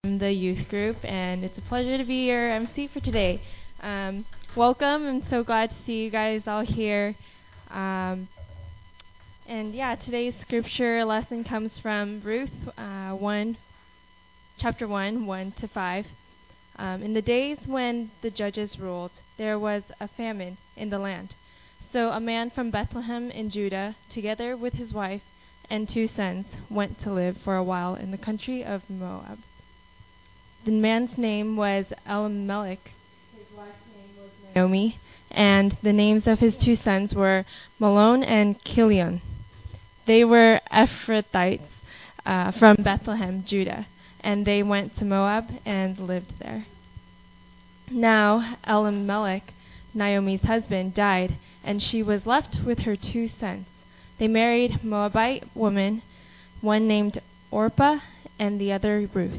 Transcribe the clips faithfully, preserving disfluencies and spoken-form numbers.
I'm the youth group, and it's a pleasure to be your M C for today. Um, welcome. I'm so glad to see you guys all here. Um, and yeah, today's scripture lesson comes from Ruth uh, one, chapter one, one to five. Um, in the days when the judges ruled, there was a famine in the land. So a man from Bethlehem in Judah, together with his wife and two sons, went to live for a while in the country of Moab. The man's name was Elimelech, his wife's name was Naomi, and the names of his two sons were Mahlon and Chilion. They were Ephrathites uh, from Bethlehem, Judah, and they went to Moab and lived there. Now Elimelech, Naomi's husband, died, and she was left with her two sons. They married Moabite women, one named Orpah and the other Ruth.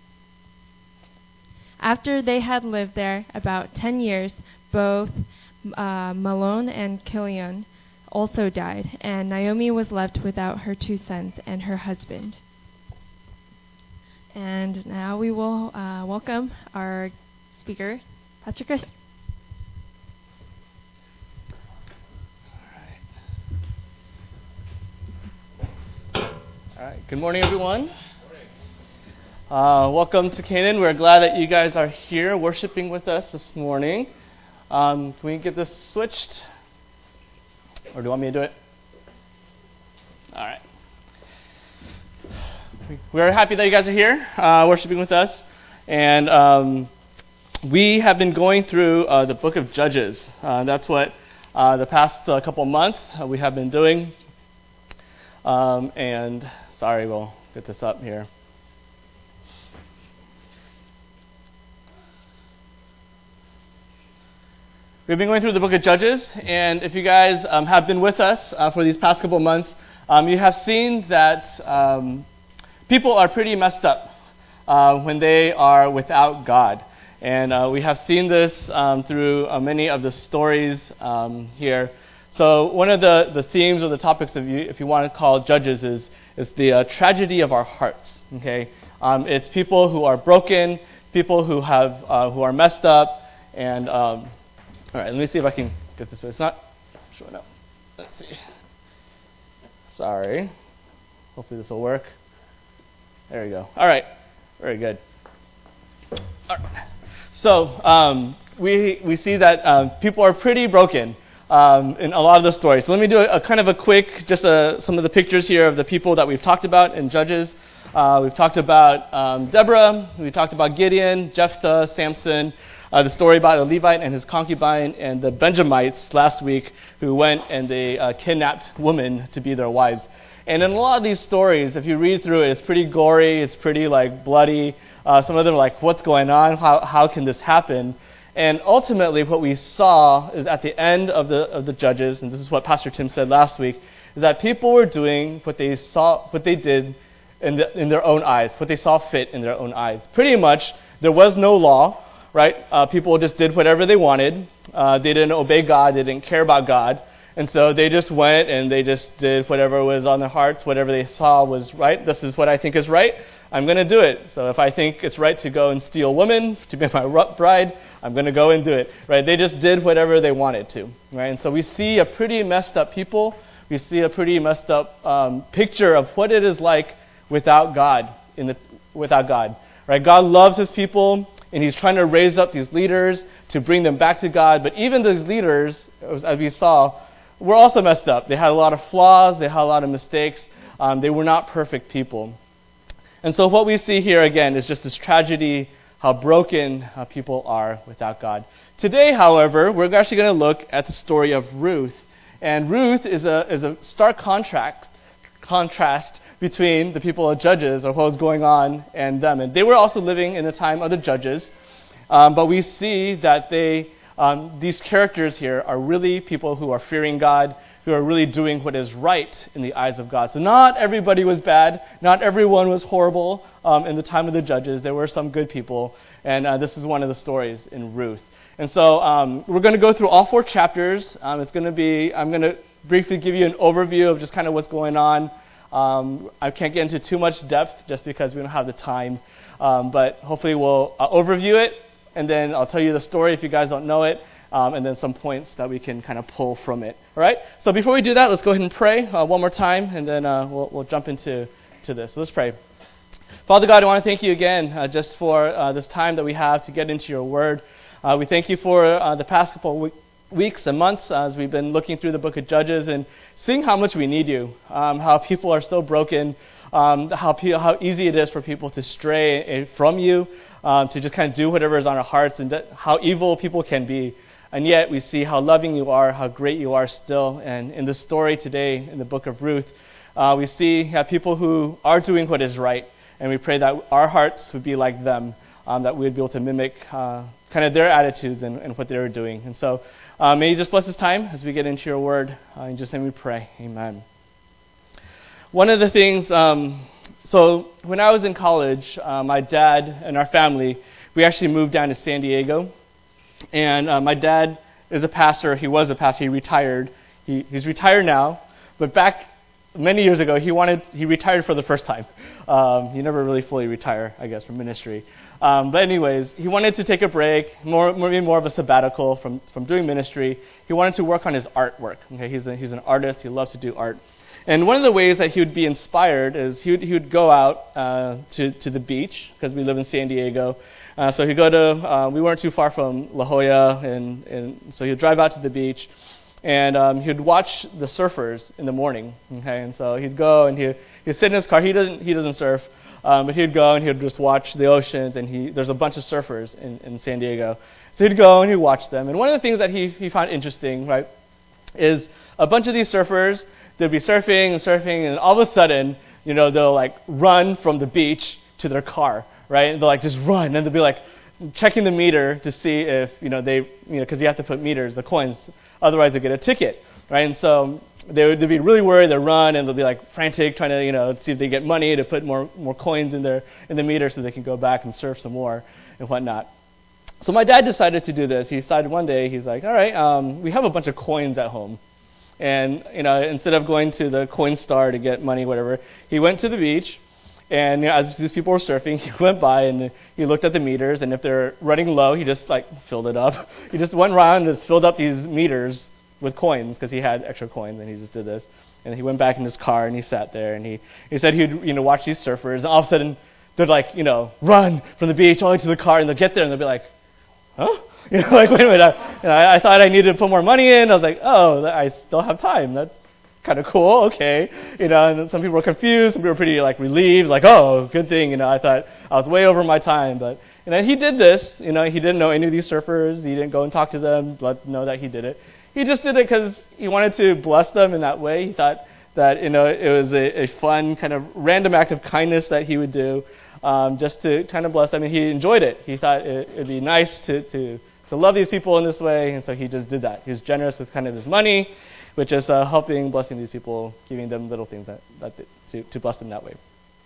After they had lived there about ten years, both uh, Mahlon and Chilion also died, and Naomi was left without her two sons and her husband. And now we will uh, welcome our speaker, Pastor Chris. All right. Good morning, everyone. Uh, welcome to Canaan. We're glad that you guys are here worshiping with us this morning. Um, can we get this switched? Or do you want me to do it? All right. We're happy that you guys are here uh, worshiping with us. And um, we have been going through uh, the book of Judges. Uh, that's what uh, the past uh, couple months uh, we have been doing. Um, and sorry, we'll get this up here. We've been going through the book of Judges, and if you guys um, have been with us uh, for these past couple months, um, you have seen that um, people are pretty messed up uh, when they are without God. And uh, we have seen this um, through uh, many of the stories um, here. So one of the, the themes or the topics, of you, if you want to call Judges, is, is the uh, tragedy of our hearts. Okay, um, it's people who are broken, people who have uh, who are messed up, and um, all right, let me see if I can get this. It's not showing up. Let's see. Sorry. Hopefully this will work. There we go. All right. Very good. All right. So um, we we see that um, people are pretty broken um, in a lot of the stories. So let me do a, a kind of a quick, just a, some of the pictures here of the people that we've talked about in Judges. Uh, we've talked about um, Deborah. We talked about Gideon, Jephthah, Samson. Uh, the story about a Levite and his concubine and the Benjamites last week who went and they uh, kidnapped women to be their wives. And in a lot of these stories, if you read through it, it's pretty gory, it's pretty like bloody. Uh, some of them are like, what's going on? How how can this happen? And ultimately what we saw is at the end of the of the Judges, and this is what Pastor Tim said last week, is that people were doing what they saw, what they did in, the, in their own eyes, what they saw fit in their own eyes. Pretty much, there was no law. Right? Uh, people just did whatever they wanted. Uh, they didn't obey God. They didn't care about God. And so they just went and they just did whatever was on their hearts, whatever they saw was right. This is what I think is right. I'm going to do it. So if I think it's right to go and steal women to be my bride, I'm going to go and do it. Right? They just did whatever they wanted to. Right? And so we see a pretty messed up people. We see a pretty messed up um, picture of what it is like without God. In the without God. Right? God loves His people. And He's trying to raise up these leaders to bring them back to God. But even these leaders, as we saw, were also messed up. They had a lot of flaws. They had a lot of mistakes. Um, they were not perfect people. And so what we see here, again, is just this tragedy, how broken how people are without God. Today, however, we're actually going to look at the story of Ruth. And Ruth is a is a stark contrast, contrast between the people of Judges, or what was going on, and them. And they were also living in the time of the Judges, um, but we see that they, um, these characters here are really people who are fearing God, who are really doing what is right in the eyes of God. So not everybody was bad, not everyone was horrible um, in the time of the Judges. There were some good people, and uh, this is one of the stories in Ruth. And so um, we're going to go through all four chapters. Um, it's going to be, I'm going to briefly give you an overview of just kind of what's going on. Um, I can't get into too much depth just because we don't have the time, um, but hopefully we'll uh, overview it, and then I'll tell you the story if you guys don't know it, um, and then some points that we can kind of pull from it. All right? So before we do that, let's go ahead and pray uh, one more time, and then uh, we'll, we'll jump into to this. So let's pray. Father God, I want to thank you again uh, just for uh, this time that we have to get into your word. Uh, we thank you for uh, the past couple of weeks. weeks and months uh, as we've been looking through the book of Judges and seeing how much we need you, um, how people are so broken, um, how pe- how easy it is for people to stray from you, um, to just kind of do whatever is on our hearts, and that how evil people can be. And yet we see how loving you are, how great you are still. And in the story today in the book of Ruth, uh, we see uh, people who are doing what is right, and we pray that our hearts would be like them, um, that we would be able to mimic uh, kind of their attitudes and, and what they were doing. And so Uh, may you just bless this time as we get into your word. Uh, in Jesus' name we pray. Amen. One of the things, um, so when I was in college, uh, my dad and our family, we actually moved down to San Diego. And uh, my dad is a pastor. He was a pastor. He retired. He, he's retired now. But back many years ago, he wanted he retired for the first time. Um, he never really fully retired, I guess, from ministry. Um, but anyways, he wanted to take a break, more maybe more of a sabbatical from, from doing ministry. He wanted to work on his artwork. Okay, he's a, he's an artist. He loves to do art. And one of the ways that he would be inspired is he would he would go out uh, to to the beach, because we live in San Diego. Uh, so he'd go to uh, we weren't too far from La Jolla, and and so he'd drive out to the beach. And um, he'd watch the surfers in the morning. Okay, and so he'd go and he he'd sit in his car. He doesn't he doesn't surf, um, but he'd go and he'd just watch the oceans. And he there's a bunch of surfers in, in San Diego, so he'd go and he'd watch them. And one of the things that he he found interesting, right, is a bunch of these surfers. They'd be surfing and surfing, and all of a sudden, you know, they'll like run from the beach to their car, right? And they'll like just run, and they'll be like checking the meter to see if you know they you know because you have to put meters, the coins. Otherwise, they get a ticket, right? And so they would they'd be really worried. They'll run and they'll be like frantic, trying to you know see if they get money to put more more coins in their in the meter so they can go back and surf some more and whatnot. So my dad decided to do this. He decided one day he's like, all right, um, we have a bunch of coins at home, and you know instead of going to the coin star to get money, whatever, he went to the beach. And you know, as these people were surfing, he went by and he looked at the meters, and if they're running low, he just like filled it up. He just went around and just filled up these meters with coins because he had extra coins, and he just did this. And he went back in his car and he sat there, and he, he said he'd you know watch these surfers, and all of a sudden they'd like you know run from the beach all the way to the car, and they'll get there and they'll be like, huh? You know, like wait a minute, I, you know, I, I thought I needed to put more money in. I was like, oh, I still have time. That's kind of cool, okay, you know, and some people were confused, some people were pretty, like, relieved, like, oh, good thing, you know, I thought I was way over my time, but, you know, he did this, you know, he didn't know any of these surfers, he didn't go and talk to them, let them know that he did it, he just did it because he wanted to bless them in that way. He thought that, you know, it was a, a fun, kind of random act of kindness that he would do, um, just to kind of bless them, and he enjoyed it. He thought it would be nice to, to, to love these people in this way, and so he just did that. He was generous with kind of his money, which is uh, helping, blessing these people, giving them little things that, that to, to bless them that way.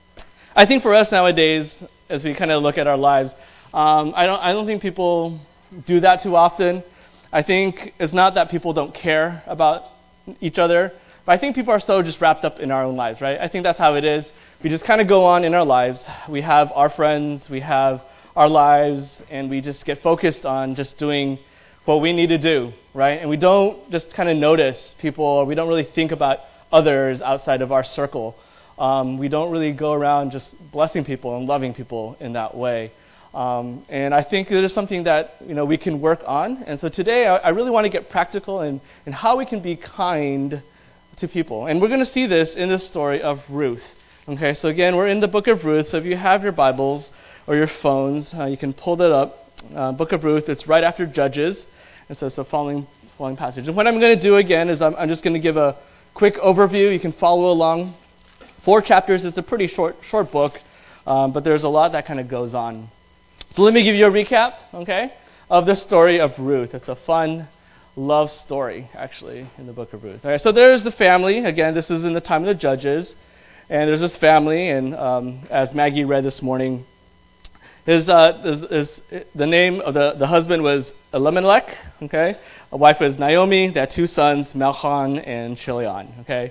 I think for us nowadays, as we kind of look at our lives, um, I don't I don't think people do that too often. I think it's not that people don't care about each other, but I think people are so just wrapped up in our own lives, right? I think that's how it is. We just kind of go on in our lives. We have our friends, we have our lives, and we just get focused on just doing what we need to do, right? And we don't just kind of notice people, or we don't really think about others outside of our circle. Um, we don't really go around just blessing people and loving people in that way. Um, and I think it is something that you know we can work on. And so today I, I really want to get practical in, in how we can be kind to people. And we're going to see this in the story of Ruth. Okay, so again, we're in the book of Ruth. So if you have your Bibles or your phones, uh, you can pull that up. Uh, book of Ruth, it's right after Judges. And so it's a following, following passage. And what I'm going to do again is I'm, I'm just going to give a quick overview. You can follow along. Four chapters. It's a pretty short short book, um, but there's a lot that kind of goes on. So let me give you a recap, okay, of the story of Ruth. It's a fun love story, actually, in the book of Ruth. All right, so there's the family. Again, this is in the time of the Judges. And there's this family, and um, as Maggie read this morning, His, uh, his, his, the name of the, the husband was Elimelech, okay? A wife was Naomi. They had two sons, Malchon and Chilion, okay?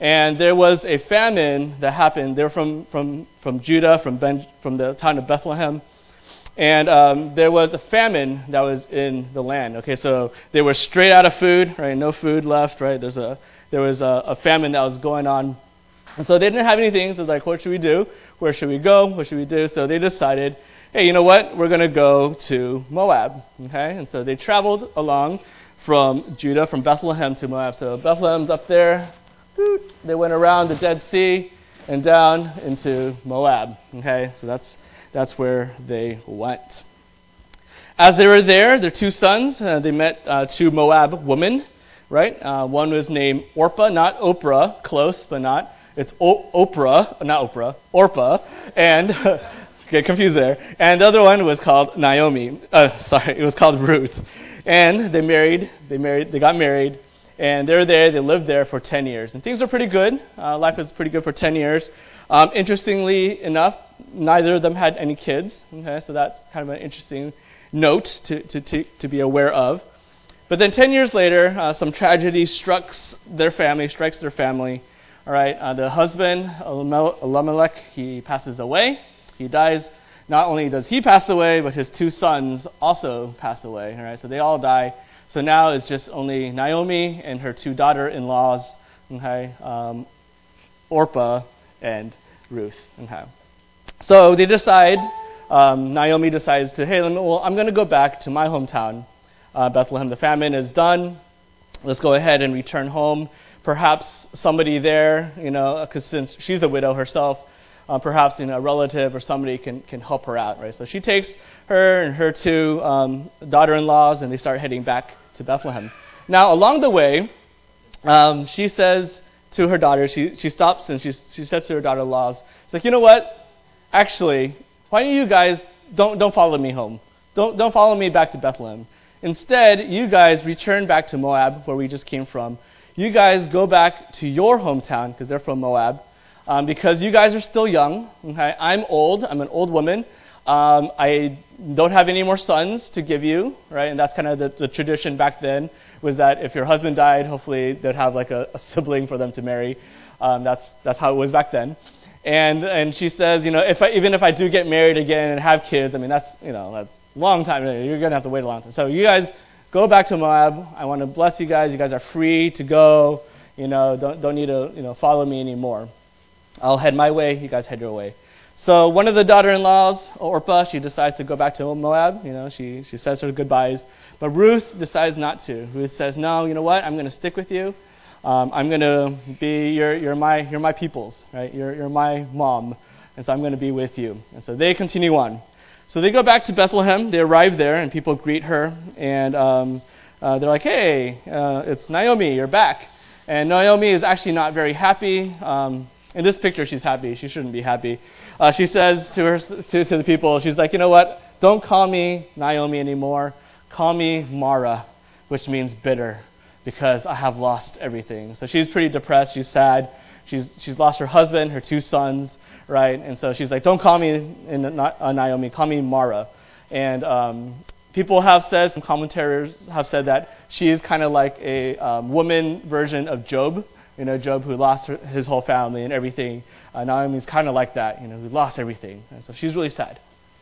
And there was a famine that happened. They're from from from Judah, from ben, from the town of Bethlehem, and um, there was a famine that was in the land. Okay, so they were straight out of food, right? No food left, right? There's a there was a, a famine that was going on, and so they didn't have anything. So it's like, what should we do? Where should we go? What should we do? So they decided, hey, you know what? We're going to go to Moab. Okay, and so they traveled along from Judah, from Bethlehem to Moab. So Bethlehem's up there. They went around the Dead Sea and down into Moab. Okay, so that's that's where they went. As they were there, their two sons, uh, they met uh, two Moab women, right? Uh, one was named Orpah, not Oprah, close, but not. It's o- Oprah, not Oprah, Orpah, and get confused there. And the other one was called Naomi. Uh, sorry, it was called Ruth. And they married. They married. They got married. And they're there, they lived there for ten years. And things are pretty good. Uh, life was pretty good for ten years. Um, interestingly enough, neither of them had any kids. Okay, so that's kind of an interesting note to, to, to, to be aware of. But then ten years later, uh, some tragedy strikes their family, strikes their family. All right, uh, the husband, Elimelech, he passes away. He dies. Not only does he pass away, but his two sons also pass away. All right, so they all die. So now it's just only Naomi and her two daughter-in-laws, okay, um, Orpah and Ruth. Okay. So they decide, um, Naomi decides to, hey, well, I'm going to go back to my hometown, uh, Bethlehem. The famine is done. Let's go ahead and return home. Perhaps somebody there, you know, because since she's a widow herself, uh, perhaps you know, a relative or somebody can, can help her out, right? So she takes her and her two um, daughter-in-laws, and they start heading back to Bethlehem. Now, along the way, um, she says to her daughter, she she stops and she she says to her daughter-in-laws, it's like, you know what? Actually, why don't you guys don't don't follow me home? Don't don't follow me back to Bethlehem. Instead, you guys return back to Moab, where we just came from. You guys go back to your hometown, because they're from Moab, um, because you guys are still young. Okay? I'm old. I'm an old woman. Um, I don't have any more sons to give you, right? And that's kind of the, the tradition back then, was that if your husband died, hopefully they'd have like a, a sibling for them to marry. Um, that's that's how it was back then. And and she says, you know, if I, even if I do get married again and have kids, I mean, that's, you know, that's a long time. You're going to have to wait a long time. So you guys go back to Moab. I want to bless you guys. You guys are free to go. You know, don't don't need to, you know, follow me anymore. I'll head my way. You guys head your way. So one of the daughter-in-laws, Orpah, she decides to go back to Moab. You know, she she says her goodbyes. But Ruth decides not to. Ruth says, no, you know what? I'm going to stick with you. Um, I'm going to be your you're my you're my peoples, right? You're you're my mom, and so I'm going to be with you. And so they continue on. So they go back to Bethlehem. They arrive there, and people greet her, and um, uh, they're like, hey, uh, it's Naomi. You're back. And Naomi is actually not very happy. Um, in this picture, she's happy. She shouldn't be happy. Uh, she says to her to, to the people, she's like, you know what? Don't call me Naomi anymore. Call me Mara, which means bitter, because I have lost everything. So she's pretty depressed. She's sad. She's she's lost her husband, her two sons, right? And so she's like, don't call me in, uh, Naomi. Call me Mara. And um, people have said, some commentators have said that she is kind of like a um, woman version of Job. You know, Job who lost her, his whole family and everything. Uh, Naomi's kind of like that, you know, who lost everything. And so she's really sad.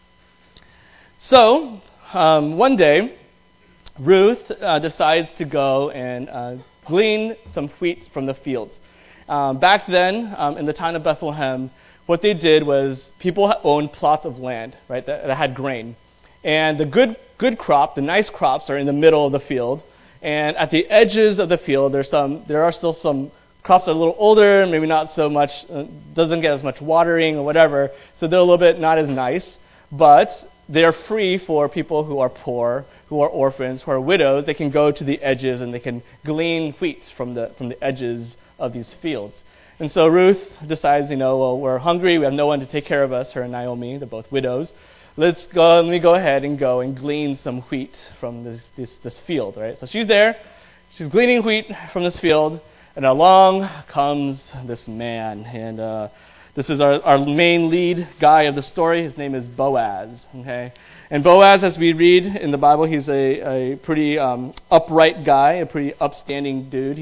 So um, one day, Ruth uh, decides to go and uh, glean some wheat from the fields. Um, back then, um, in the town of Bethlehem, what they did was people owned plots of land, right, that, that had grain. And the good good crop, the nice crops, are in the middle of the field. And at the edges of the field, there's some. There are still some crops that are a little older, maybe not so much, uh, doesn't get as much watering or whatever, so they're a little bit not as nice. But they're free for people who are poor, who are orphans, who are widows. They can go to the edges and they can glean wheat from the from the edges of these fields. And so Ruth decides, you know, well, we're hungry. We have no one to take care of us. Her and Naomi, they're both widows. Let's go. Let me go ahead and go and glean some wheat from this this, this field, right? So she's there. She's gleaning wheat from this field, and along comes this man. And uh, this is our, our main lead guy of the story. His name is Boaz. Okay, and Boaz, as we read in the Bible, he's a, a pretty um, upright guy, a pretty upstanding dude. He's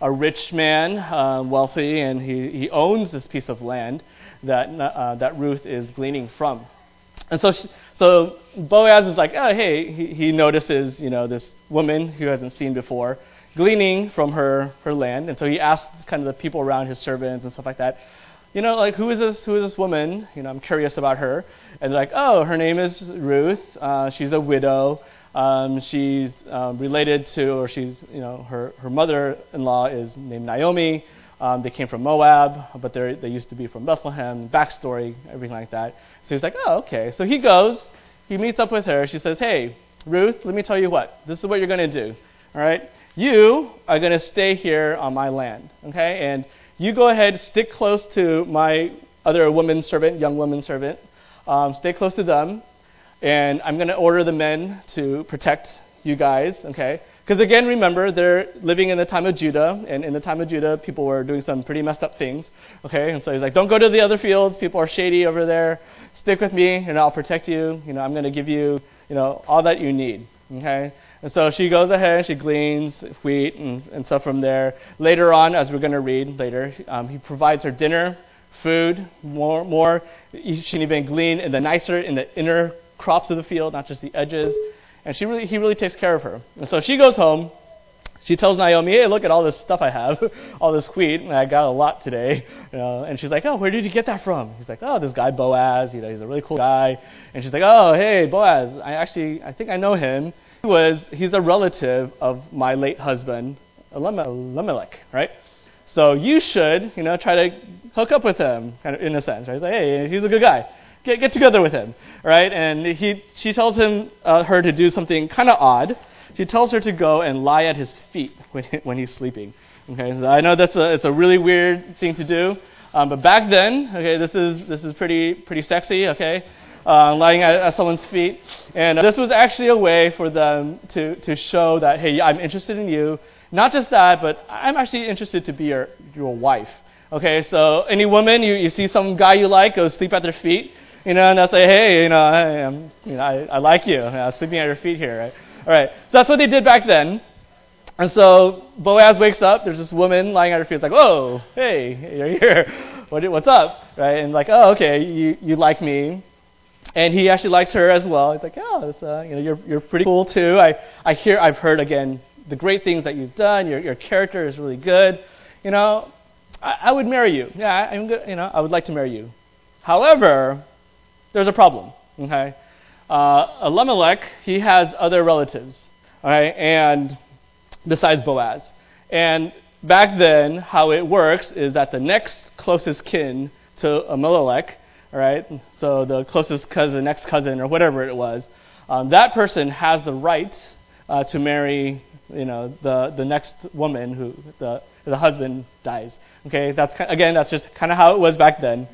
a rich man, uh, wealthy, and he, he owns this piece of land that uh, that Ruth is gleaning from. And so she, so Boaz is like, oh, hey, he, he notices, you know, this woman who hasn't seen before gleaning from her, her land. And so he asks kind of the people around, his servants and stuff like that, you know, like, who is this, who is this woman? You know, I'm curious about her. And they're like, oh, her name is Ruth. Uh, she's a widow. Um, she's um, related to, or she's, you know, her, her mother-in-law is named Naomi. Um, they came from Moab, but they they used to be from Bethlehem, backstory, everything like that. So he's like, oh, okay. So he goes, he meets up with her. She says, hey, Ruth, let me tell you what. This is what you're going to do, all right? You are going to stay here on my land, okay? And you go ahead, stick close to my other woman servant, young woman servant. Um, stay close to them. And I'm going to order the men to protect you guys, okay? Because again, remember, they're living in the time of Judah, and in the time of Judah, people were doing some pretty messed up things, okay? And so he's like, don't go to the other fields. People are shady over there. Stick with me, and I'll protect you. You know, I'm going to give you, you know, all that you need, okay? And so she goes ahead, she gleans wheat and, and stuff from there. Later on, as we're going to read later, um, he provides her dinner, food, more, more. She can even glean in the nicer, in the inner crops of the field, not just the edges. And she really, he really takes care of her. And so she goes home. She tells Naomi, hey, look at all this stuff I have, all this wheat, and I got a lot today. You know, and she's like, oh, where did you get that from? He's like, oh, this guy Boaz, you know, he's a really cool guy. And she's like, oh, hey, Boaz, I actually, I think I know him. He was, he's a relative of my late husband, Elimelech, right? So you should, you know, try to hook up with him, kind of in a sense, right? Like, hey, he's a good guy. Get get together with him, right? And he, she tells him, uh, her to do something kind of odd. She tells her to go and lie at his feet when he, when he's sleeping. Okay, so I know that's a it's a really weird thing to do, um, but back then, okay, this is this is pretty pretty sexy. Okay, uh, lying at, at someone's feet, and uh, this was actually a way for them to to show that, hey, I'm interested in you. Not just that, but I'm actually interested to be your your wife. Okay, so any woman you, you see some guy you like, go sleep at their feet. You know, and they'll say, hey, you know, I am, you know, I, I like you. I'm sleeping at your feet here, right? All right. So that's what they did back then. And so Boaz wakes up. There's this woman lying at her feet. It's like, whoa, hey, you're here. What, what's up, right? And like, oh, okay, you you like me, and he actually likes her as well. He's like, oh, it's, uh, you know, you're you're pretty cool too. I I hear, I've heard again the great things that you've done. Your your character is really good. You know, I, I would marry you. Yeah, I, I'm good. You know, I would like to marry you. However, there's a problem, okay? Uh, Elimelech, he has other relatives, all right, and besides Boaz. And back then, how it works is that the next closest kin to Elimelech, all right, so the closest cousin, next cousin, or whatever it was, um, that person has the right uh, to marry, you know, the the next woman who the the husband dies. Okay, that's again, that's just kind of how it was back then.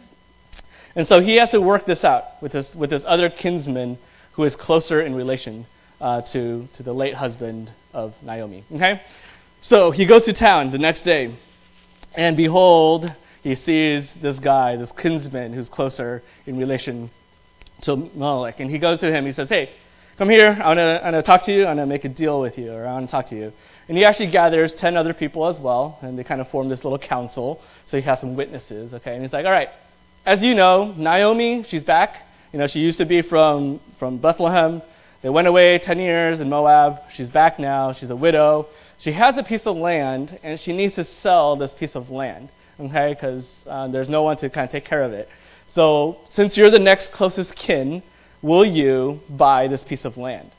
And so he has to work this out with this with this other kinsman who is closer in relation uh, to to the late husband of Naomi. Okay, so he goes to town the next day, and behold, he sees this guy, this kinsman who's closer in relation to Elimelech, and he goes to him. He says, "Hey, come here. I want to I want to talk to you. I want to make a deal with you, or I want to talk to you." And he actually gathers ten other people as well, and they kind of form this little council. So he has some witnesses. Okay, and he's like, "All right. As you know, Naomi, she's back. You know, she used to be from, from Bethlehem. They went away ten years in Moab. She's back now. She's a widow. She has a piece of land, and she needs to sell this piece of land, okay, because uh, there's no one to kind of take care of it. So since you're the next closest kin, will you buy this piece of land?"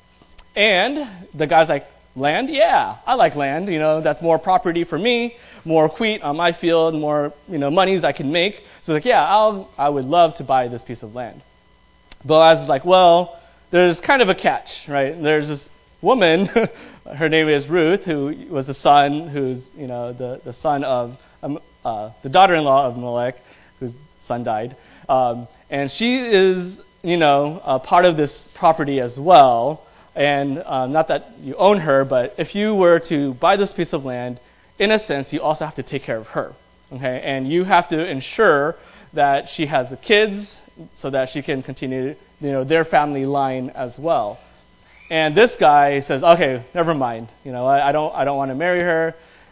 And the guy's like, land? Yeah, I like land. You know, that's more property for me, more wheat on my field, more, you know, monies I can make. So like, yeah, I'll, I would love to buy this piece of land. Boaz is like, well, there's kind of a catch, right? There's this woman, her name is Ruth, who was a son, who's, you know, the, the son of, um, uh, the daughter-in-law of Elimelech, whose son died. Um, and she is, you know, a part of this property as well. And uh, not that you own her, but if you were to buy this piece of land, in a sense, you also have to take care of her, okay? And you have to ensure that she has the kids so that she can continue, you know, their family line as well. And this guy says, okay, never mind. You know, I, I don't, I don't want to marry her.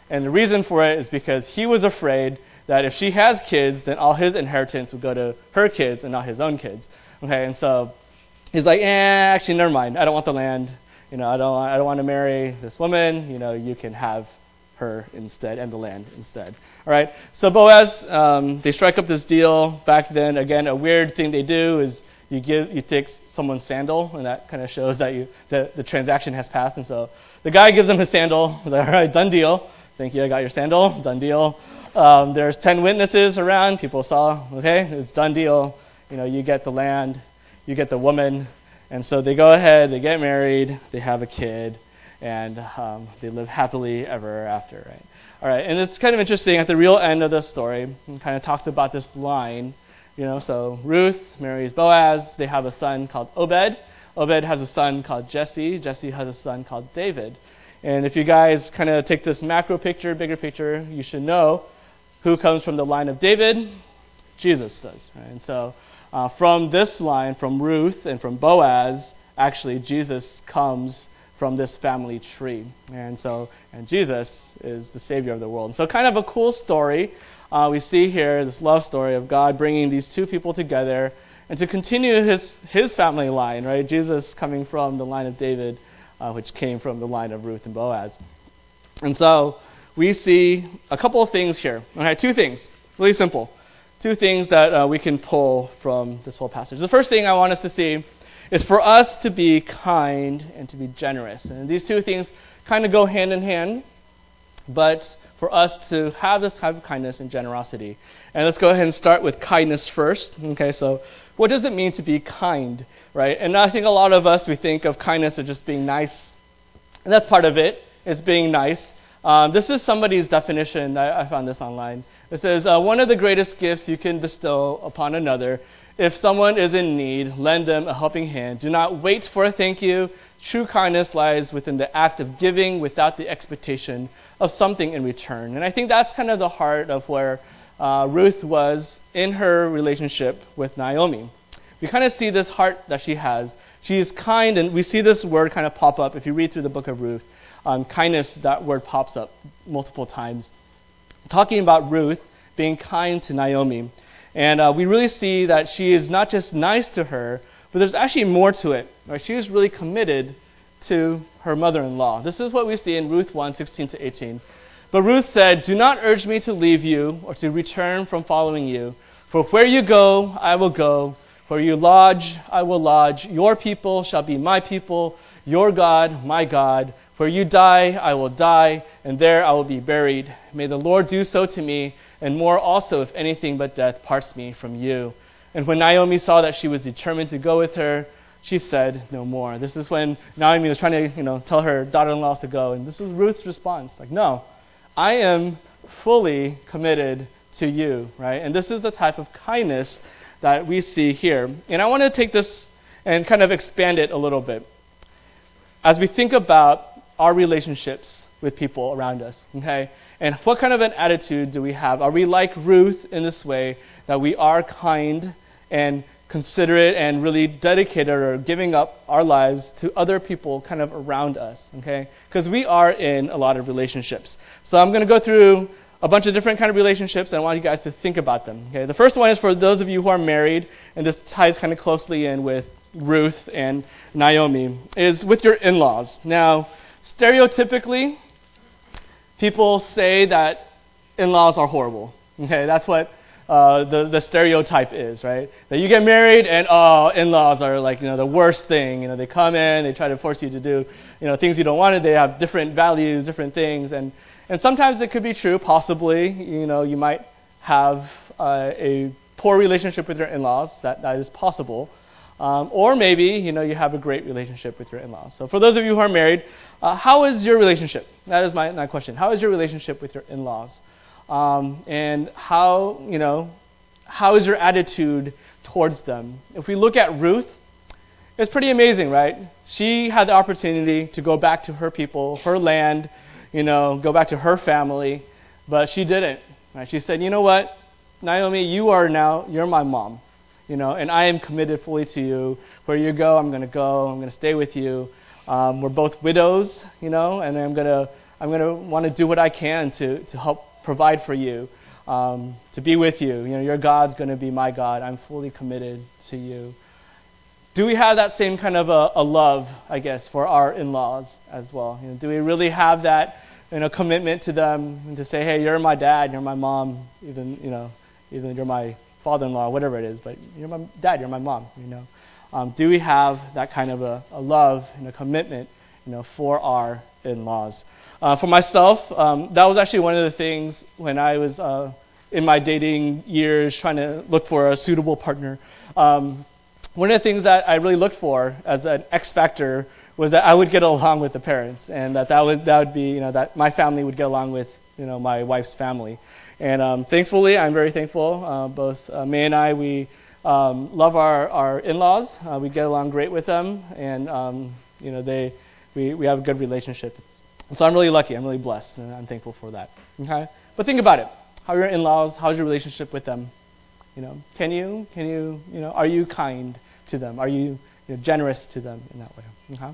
And the reason for it is because he was afraid that if she has kids, then all his inheritance would go to her kids and not his own kids. Okay, and so he's like, eh, actually, never mind. I don't want the land. You know, I don't, I don't want to marry this woman. You know, you can have her instead and the land instead. All right. So Boaz, um, they strike up this deal back then. Again, a weird thing they do is you give, you take someone's sandal, and that kind of shows that you the, the transaction has passed. And so the guy gives him his sandal. He's like, all right, done deal. Thank you. I got your sandal. Done deal. Um, there's ten witnesses around. People saw. Okay, it's done deal. You know, you get the land, you get the woman. And so they go ahead, they get married, they have a kid, and um, they live happily ever after, right? All right, and it's kind of interesting, at the real end of the story, it kind of talks about this line, you know, so Ruth marries Boaz, they have a son called Obed, Obed has a son called Jesse, Jesse has a son called David. And if you guys kind of take this macro picture, bigger picture, you should know who comes from the line of David? Jesus does, right? And so Uh, from this line, from Ruth and from Boaz, actually Jesus comes from this family tree. And so, and Jesus is the Savior of the world. So kind of a cool story. Uh, we see here this love story of God bringing these two people together and to continue his, his family line, right? Jesus coming from the line of David, uh, which came from the line of Ruth and Boaz. And so we see a couple of things here. Okay, two things, really simple. Two things that uh, we can pull from this whole passage. The first thing I want us to see is for us to be kind and to be generous. And these two things kind of go hand in hand, but for us to have this type of kindness and generosity. And let's go ahead and start with kindness first. Okay, so what does it mean to be kind, right? And I think a lot of us, we think of kindness as just being nice. And that's part of it, is being nice. Um, this is somebody's definition. I, I found this online. It says, uh, one of the greatest gifts you can bestow upon another. If someone is in need, lend them a helping hand. Do not wait for a thank you. True kindness lies within the act of giving without the expectation of something in return. And I think that's kind of the heart of where uh, Ruth was in her relationship with Naomi. We kind of see this heart that she has. She is kind, and we see this word kind of pop up. If you read through the book of Ruth, um, kindness, that word pops up multiple times, talking about Ruth being kind to Naomi. And uh, we really see that she is not just nice to her, but there's actually more to it. Right? She is really committed to her mother-in-law. This is what we see in Ruth one, sixteen to eighteen. But Ruth said, do not urge me to leave you or to return from following you. For where you go, I will go. Where you lodge, I will lodge. Your people shall be my people. Your God, my God. Where you die, I will die, and there I will be buried. May the Lord do so to me, and more also, if anything but death parts me from you. And when Naomi saw that she was determined to go with her, she said no more. This is when Naomi was trying to, you know, tell her daughter-in-law to go, and this is Ruth's response. Like, no, I am fully committed to you, right? And this is the type of kindness that we see here. And I want to take this and kind of expand it a little bit. As we think about our relationships with people around us, okay? And what kind of an attitude do we have? Are we like Ruth in this way, that we are kind and considerate and really dedicated or giving up our lives to other people kind of around us, okay? Because we are in a lot of relationships. So I'm going to go through a bunch of different kind of relationships, and I want you guys to think about them, okay? The first one is for those of you who are married, and this ties kind of closely in with Ruth and Naomi, is with your in-laws. Now, stereotypically, people say that in-laws are horrible. Okay, that's what uh, the the stereotype is, right? That you get married and oh, in-laws are like, you know, the worst thing. You know, they come in, they try to force you to do, you know, things you don't want to. They have different values, different things, and and sometimes it could be true. Possibly, you know, you might have uh, a poor relationship with your in-laws. That that is possible. Um, or maybe, you know, you have a great relationship with your in-laws. So for those of you who are married, uh, how is your relationship? That is my, my question. How is your relationship with your in-laws? Um, and how, you know, how is your attitude towards them? If we look at Ruth, it's pretty amazing, right? She had the opportunity to go back to her people, her land, you know, go back to her family, but she didn't. Right? She said, you know what, Naomi, you are now, you're my mom. You know, and I am committed fully to you. Where you go, I'm going to go. I'm going to stay with you. Um, we're both widows, you know, and I'm going to I'm going to want to do what I can to, to help provide for you, um, to be with you. You know, your God's going to be my God. I'm fully committed to you. Do we have that same kind of a, a love, I guess, for our in-laws as well? You know, do we really have that, you know, commitment to them and to say, hey, you're my dad, you're my mom, even, you know, even you're my father-in-law, whatever it is, but you're my dad, you're my mom, you know. Um, do we have that kind of a, a love and a commitment, you know, for our in-laws? Uh, for myself, um, that was actually one of the things when I was uh, in my dating years trying to look for a suitable partner. Um, one of the things that I really looked for as an X factor was that I would get along with the parents, and that that would that would be, you know, that my family would get along with, you know, my wife's family. And um, thankfully, I'm very thankful. Uh, both uh, May and I, we um, love our our in-laws. Uh, we get along great with them, and um, you know, they we we have a good relationship. So I'm really lucky. I'm really blessed, and I'm thankful for that. Okay, but think about it. How are your in-laws? How's your relationship with them? You know, can you can you you know, are you kind to them? Are you, you know, generous to them in that way? Okay.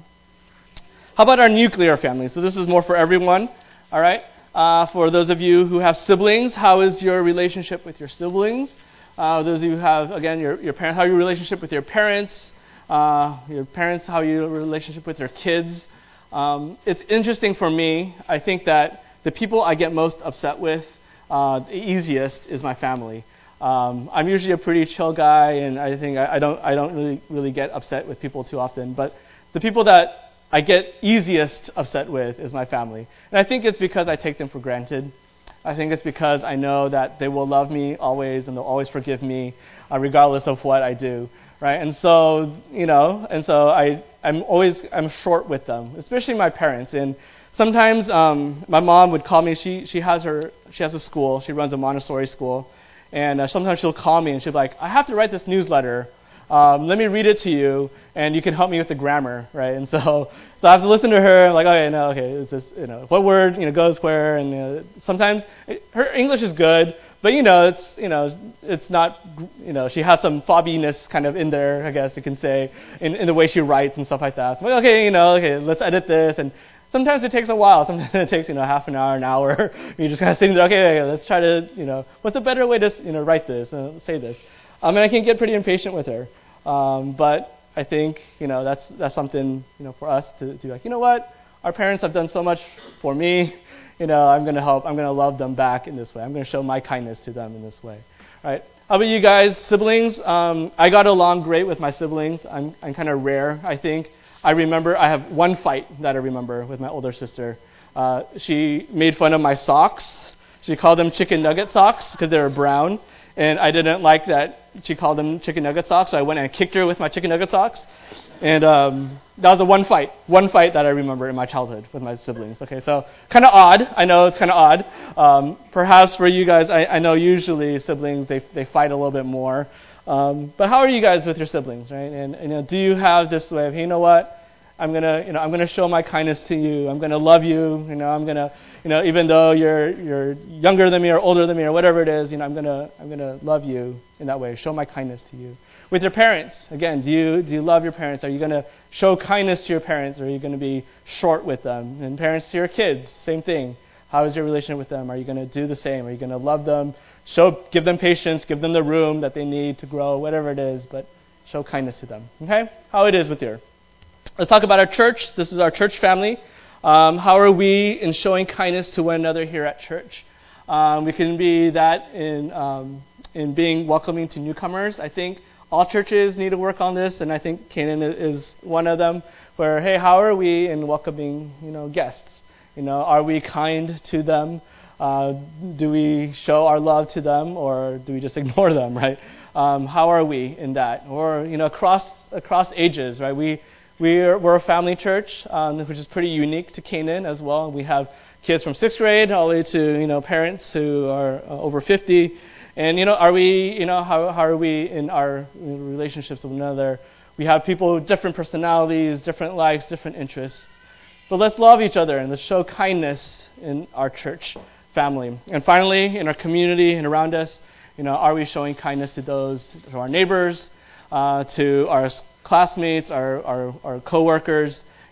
How about our nuclear family? So this is more for everyone. All right. Uh, for those of you who have siblings, how is your relationship with your siblings? Uh, those of you who have, again, your your parents, how your relationship with your parents? Uh, your parents, how your relationship with their kids? Um, it's interesting for me. I think that the people I get most upset with, uh, the easiest, is my family. Um, I'm usually a pretty chill guy, and I think I, I don't I don't really really get upset with people too often. But the people that I get easiest upset with is my family, and I think it's because I take them for granted. I think it's because I know that they will love me always, and they'll always forgive me, uh, regardless of what I do, right? And so, you know, and so I I'm always I'm short with them, especially my parents. And sometimes um, my mom would call me. She she has her she has a school. She runs a Montessori school. And uh, sometimes she'll call me and she'll be like, I have to write this newsletter. Um, let me read it to you, and you can help me with the grammar, right? And so, so I have to listen to her. I'm like, okay, no, okay, it's just, you know, what word, you know, goes where, and you know, sometimes it, her English is good, but you know, it's, you know, it's not, you know, she has some fobbiness kind of in there, I guess you can say, in, in the way she writes and stuff like that. So I'm like, okay, you know, okay, let's edit this, and sometimes it takes a while. Sometimes it takes, you know, half an hour, an hour. You're just kind of sitting there, okay, okay, let's try to, you know, what's a better way to, you know, write this, uh, say this. Um, and I can get pretty impatient with her. Um, but I think, you know, that's that's something, you know, for us to do. Like, you know what? Our parents have done so much for me. You know, I'm going to help. I'm going to love them back in this way. I'm going to show my kindness to them in this way. All right. How about you guys, siblings? Um, I got along great with my siblings. I'm I'm kind of rare, I think. I remember I have one fight that I remember with my older sister. Uh, she made fun of my socks. She called them chicken nugget socks because they were brown. And I didn't like that she called them chicken nugget socks, so I went and kicked her with my chicken nugget socks. And um, that was the one fight, one fight that I remember in my childhood with my siblings. Okay, so kind of odd. I know it's kind of odd. Um, perhaps for you guys, I, I know usually siblings, they they fight a little bit more. Um, but how are you guys with your siblings, right? And, and you know, do you have this way of, hey, you know what? I'm gonna, you know, I'm gonna show my kindness to you. I'm gonna love you. You know, I'm gonna, you know, even though you're you're younger than me or older than me or whatever it is, you know, I'm gonna I'm gonna love you in that way. Show my kindness to you. With your parents, again, do you do you love your parents? Are you gonna show kindness to your parents, or are you gonna be short with them? And parents to your kids, same thing. How is your relationship with them? Are you gonna do the same? Are you gonna love them? Show, give them patience, give them the room that they need to grow, whatever it is, but show kindness to them. Okay? How it is with your. Let's talk about our church. This is our church family. Um, how are we in showing kindness to one another here at church? Um, we can be that in um, in being welcoming to newcomers. I think all churches need to work on this, and I think Canaan is one of them. Where, hey, how are we in welcoming, you know, guests? You know, are we kind to them? Uh, do we show our love to them, or do we just ignore them? Right? Um, how are we in that? Or, you know, across across ages, right? We We're, we're a family church, um, which is pretty unique to Canaan as well. We have kids from sixth grade all the way to, you know, parents who are uh, over fifty. And, you know, are we, you know, how how are we in our relationships with one another? We have people with different personalities, different likes, different interests. But let's love each other and let's show kindness in our church family. And finally, in our community and around us, you know, are we showing kindness to those, to our neighbors, uh, to our classmates, our, our, our co-workers,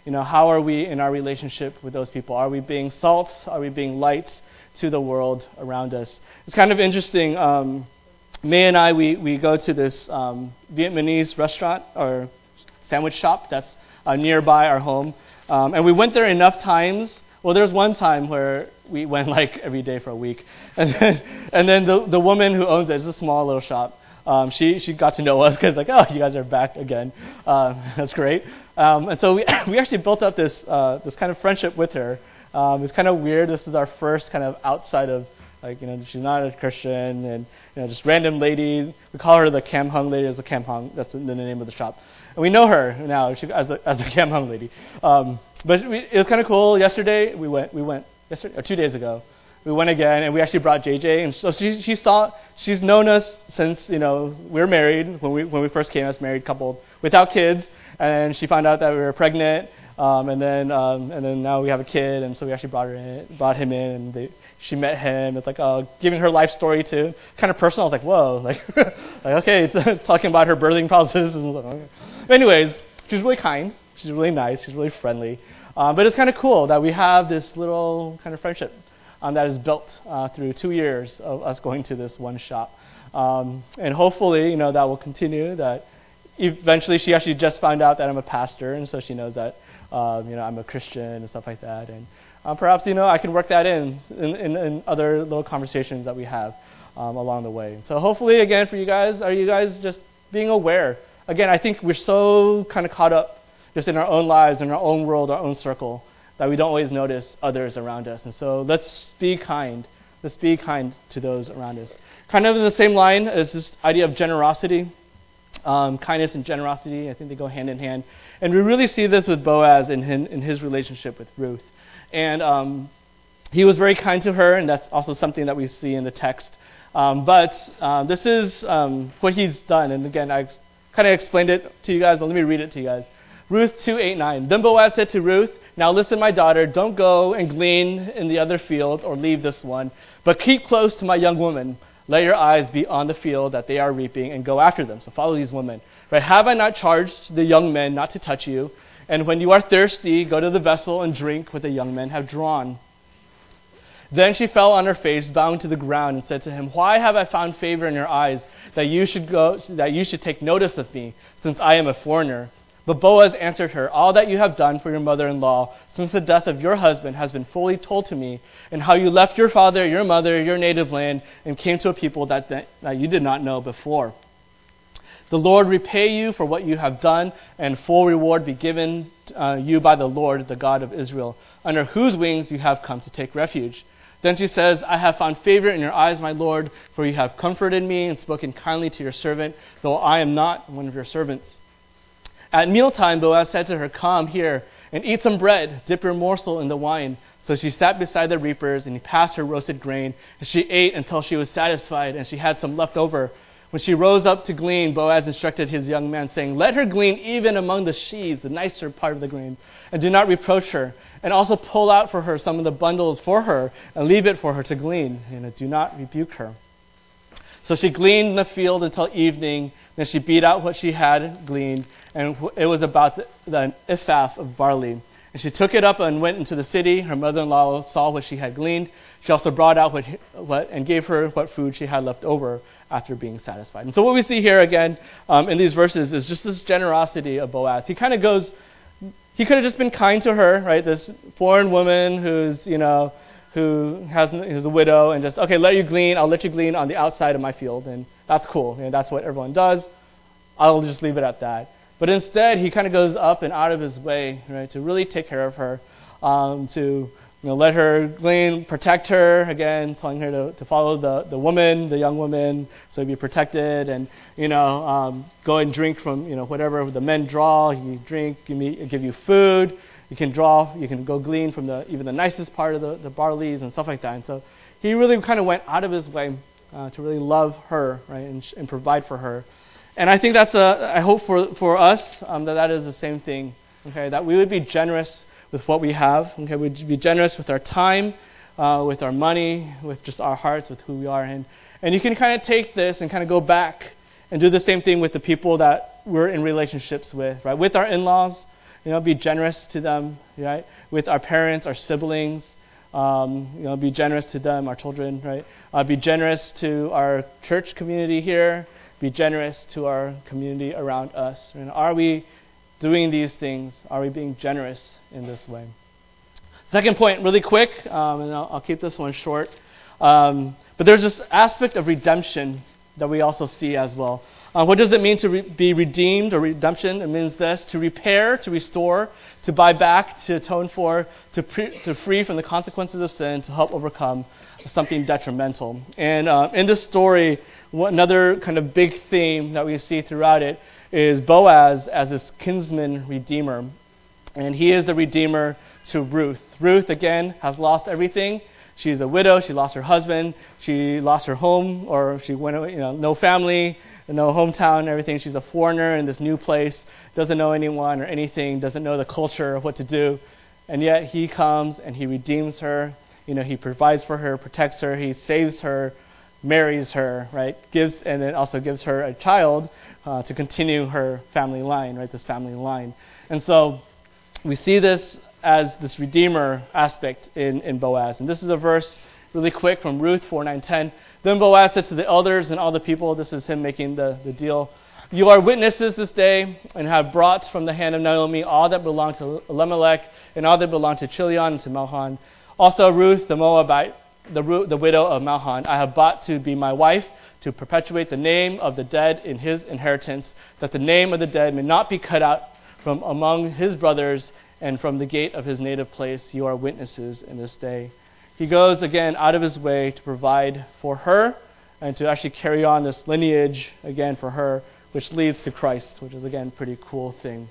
You know, how are we in our relationship with those people? Are we being salt? Are we being light to the world around us? It's kind of interesting. Um, May and I, we, we go to this um, Vietnamese restaurant or sandwich shop that's uh, nearby our home. Um, and we went there enough times. Well, there was one time where we went like every day for a week. And then, and then the, the woman who owns it, it's a small little shop, um, she, she got to know us because like, oh, you guys are back again. Uh, that's great. Um, and so we, we actually built up this, uh, this kind of friendship with her. Um, it's kind of weird. This is our first kind of outside of, like, you know, she's not a Christian, and, you know, just random lady. We call her the Cam Hung lady. As the Cam Hung, that's the, the name of the shop. And we know her now she, as the as the Cam Hung lady. Um, but we, it was kind of cool. Yesterday we went. We went yesterday or two days ago. We went again, and we actually brought J J. And so she she saw she's known us since, you know, we were married when we when we first came as married couple without kids, and she found out that we were pregnant. Um, and then um, and then now we have a kid, and so we actually brought her in, brought him in, and they, she met him. It's like uh, giving her life story too, kind of personal. I was like, whoa, like, like okay, it's talking about her birthing process. And like, okay. Anyways, she's really kind, she's really nice, she's really friendly. Um, but it's kind of cool that we have this little kind of friendship um, that is built uh, through two years of us going to this one shop, um, and hopefully, you know, that will continue. That eventually, she actually just found out that I'm a pastor, and so she knows that. Um, you know, I'm a Christian and stuff like that, and um, perhaps, you know, I can work that in in, in, in other little conversations that we have um, along the way. So hopefully, again, for you guys, are you guys just being aware? Again, I think we're so kind of caught up just in our own lives, in our own world, our own circle, that we don't always notice others around us. And so let's be kind. Let's be kind to those around us. Kind of in the same line as this idea of generosity. Um, kindness and generosity, I think they go hand in hand. And we really see this with Boaz in his, in his relationship with Ruth. And um, he was very kind to her, and that's also something that we see in the text. Um, but uh, this is um, what he's done. And again, I ex- kind of explained it to you guys, but let me read it to you guys. Ruth two, eight, nine. Then Boaz said to Ruth, "Now listen, my daughter, don't go and glean in the other field or leave this one, but keep close to my young woman. Let your eyes be on the field that they are reaping and go after them." So follow these women. Right? "Have I not charged the young men not to touch you? And when you are thirsty, go to the vessel and drink what the young men have drawn." Then she fell on her face, bowing to the ground, and said to him, "Why have I found favor in your eyes that you should go, that you should take notice of me, since I am a foreigner?" But Boaz answered her, "All that you have done for your mother-in-law since the death of your husband has been fully told to me, and how you left your father, your mother, your native land, and came to a people that, that, that you did not know before. The Lord repay you for what you have done, and full reward be given uh, you by the Lord, the God of Israel, under whose wings you have come to take refuge." Then she says, "I have found favor in your eyes, my Lord, for you have comforted me and spoken kindly to your servant, though I am not one of your servants." At mealtime, Boaz said to her, "Come here and eat some bread. Dip your morsel in the wine." So she sat beside the reapers, and he passed her roasted grain. And she ate until she was satisfied, and she had some left over. When she rose up to glean, Boaz instructed his young man, saying, "Let her glean even among the sheaves, the nicer part of the grain, and do not reproach her. And also pull out for her some of the bundles for her, and leave it for her to glean. And do not rebuke her." So she gleaned in the field until evening. Then she beat out what she had gleaned, and it was about the, the ephah of barley. And she took it up and went into the city. Her mother-in-law saw what she had gleaned. She also brought out what, what and gave her what food she had left over after being satisfied. And so what we see here again um, in these verses is just this generosity of Boaz. He kind of goes, he could have just been kind to her, right? This foreign woman who's, you know, who has is a widow, and just, okay, let you glean. I'll let you glean on the outside of my field, and that's cool. You know, that's what everyone does. I'll just leave it at that. But instead, he kind of goes up and out of his way, right, to really take care of her, um, to you know, let her glean, protect her, again, telling her to, to follow the, the woman, the young woman, so be protected, and, you know, um, go and drink from, you know, whatever the men draw. You drink, give, me, give you food. You can draw, you can go glean from the even the nicest part of the, the barleys and stuff like that. And so he really kind of went out of his way uh, to really love her, right, and, and provide for her. And I think that's a, I hope for, for us um, that that is the same thing, okay, that we would be generous with what we have, okay, we'd be generous with our time, uh, with our money, with just our hearts, with who we are. And, and you can kind of take this and kind of go back and do the same thing with the people that we're in relationships with, right, with our in-laws. You know, be generous to them, right? With our parents, our siblings. Um, you know, be generous to them, our children, right? Uh, be generous to our church community here. Be generous to our community around us. And are we doing these things? Are we being generous in this way? Second point, really quick, um, and I'll, I'll keep this one short. Um, but there's this aspect of redemption that we also see as well. Uh, what does it mean to re- be redeemed or redemption? It means this: to repair, to restore, to buy back, to atone for, to, pre- to free from the consequences of sin, to help overcome something detrimental. And uh, in this story, one, another kind of big theme that we see throughout it is Boaz as this kinsman redeemer. And he is the redeemer to Ruth. Ruth, again, has lost everything. She's a widow. She lost her husband. She lost her home, or she went, you know, no family, no hometown, everything. She's a foreigner in this new place, doesn't know anyone or anything, doesn't know the culture of what to do. And yet he comes and he redeems her. You know, he provides for her, protects her, he saves her, marries her, right? Gives, and then also gives her a child uh, to continue her family line, right? This family line. And so we see this as this redeemer aspect in, in Boaz. And this is a verse really quick from Ruth four, nine, ten. Then Boaz said to the elders and all the people, this is him making the, the deal, "You are witnesses this day and have brought from the hand of Naomi all that belonged to Elimelech and all that belonged to Chilion and to Mahlon. Also Ruth the Moabite, the, the widow of Mahlon, I have bought to be my wife, to perpetuate the name of the dead in his inheritance, that the name of the dead may not be cut out from among his brothers and from the gate of his native place. You are witnesses in this day." He goes again out of his way to provide for her and to actually carry on this lineage again for her, which leads to Christ, which is again a pretty cool thing.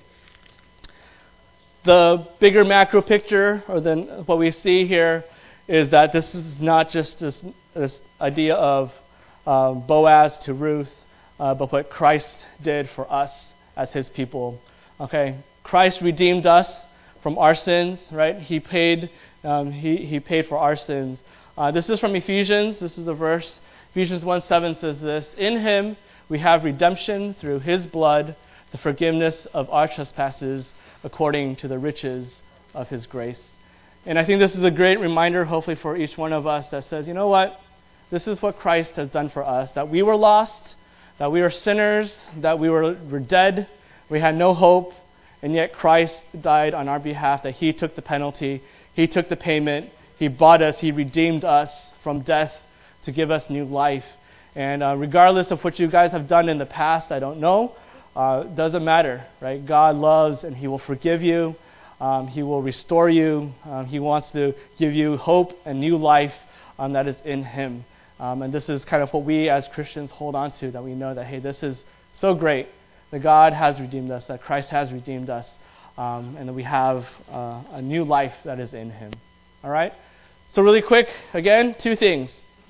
The bigger macro picture, or then what we see here, is that this is not just this, this idea of uh, Boaz to Ruth, uh, but what Christ did for us as his people. Okay, Christ redeemed us from our sins, right? He paid um, he, he paid for our sins. Uh, this is from Ephesians. This is the verse. Ephesians one seven says this: "In him we have redemption through his blood, the forgiveness of our trespasses, according to the riches of his grace." And I think this is a great reminder, hopefully for each one of us, that says, you know what? This is what Christ has done for us. That we were lost, that we were sinners, that we were, were dead, we had no hope, and yet Christ died on our behalf, that he took the penalty, he took the payment, he bought us, he redeemed us from death to give us new life. And uh, regardless of what you guys have done in the past, I don't know, uh, doesn't matter, right? God loves and he will forgive you. Um, he will restore you. Um, he wants to give you hope and new life um, that is in him. Um, and this is kind of what we as Christians hold on to, that we know that, hey, this is so great, that God has redeemed us, that Christ has redeemed us, um, and that we have uh, a new life that is in him. All right? So really quick, again, two things.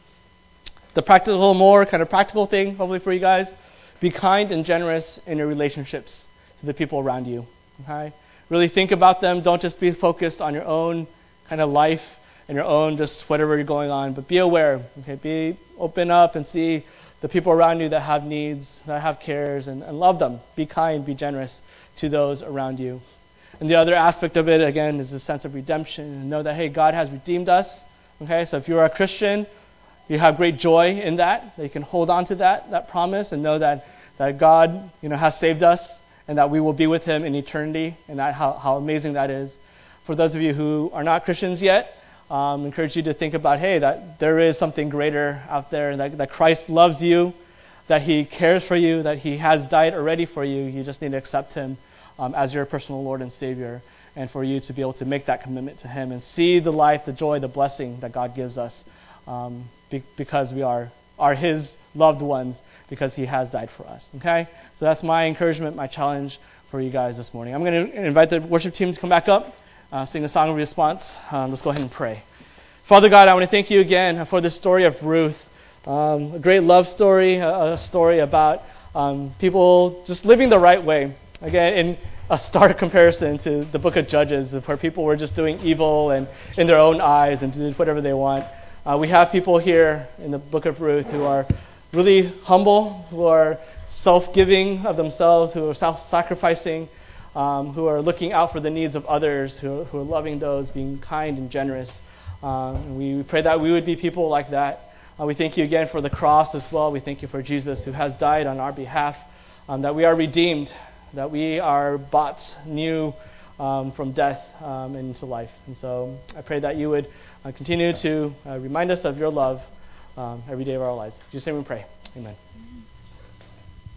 The practical, more kind of practical thing, hopefully for you guys, be kind and generous in your relationships to the people around you. Okay? Really think about them. Don't just be focused on your own kind of life and your own just whatever you're going on, but be aware. Okay? Be open up and see the people around you that have needs, that have cares, and, and love them. Be kind, be generous to those around you. And the other aspect of it, again, is the sense of redemption. And know that, hey, God has redeemed us. Okay, so if you're a Christian, you have great joy in that, that you can hold on to that, that promise, and know that, that God, you know, has saved us, and that we will be with him in eternity, and that how, how amazing that is. For those of you who are not Christians yet, Um, encourage you to think about, hey, that there is something greater out there, that, that Christ loves you, that he cares for you, that he has died already for you. You just need to accept him um, as your personal Lord and Savior, and for you to be able to make that commitment to him and see the life, the joy, the blessing that God gives us um, be, because we are, are his loved ones, because he has died for us. Okay? So that's my encouragement, my challenge for you guys this morning. I'm going to invite the worship team to come back up. Uh, sing a song of response. Um, let's go ahead and pray. Father God, I want to thank you again for this story of Ruth. Um, a great love story, a, a story about um, people just living the right way. Again, in a stark comparison to the book of Judges, where people were just doing evil and in their own eyes and did whatever they want. Uh, we have people here in the book of Ruth who are really humble, who are self-giving of themselves, who are self-sacrificing, um, who are looking out for the needs of others, who, who are loving those, being kind and generous. Um, we pray that we would be people like that. Uh, we thank you again for the cross as well. We thank you for Jesus who has died on our behalf, um, that we are redeemed, that we are bought new um, from death um, into life. And so I pray that you would uh, continue to uh, remind us of your love um, every day of our lives. In Jesus' name we pray. Amen.